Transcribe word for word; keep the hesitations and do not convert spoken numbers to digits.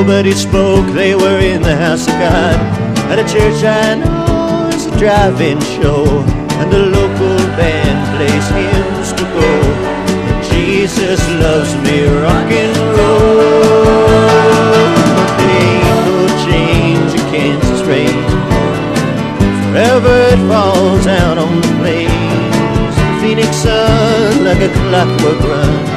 nobody spoke, they were in the house of God. At a church I know it's a drive-in show, and the local band plays hymns to go. Jesus loves me, rock and roll. There ain't no change in Kansas rain, forever it falls out on the plains. The Phoenix sun like a clockwork run,